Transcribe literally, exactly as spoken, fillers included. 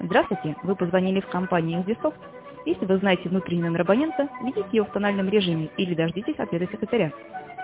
Здравствуйте, вы позвонили в компанию Exdisoft. Если вы знаете внутренний номер абонента, введите его в тональном режиме или дождитесь ответа секретаря.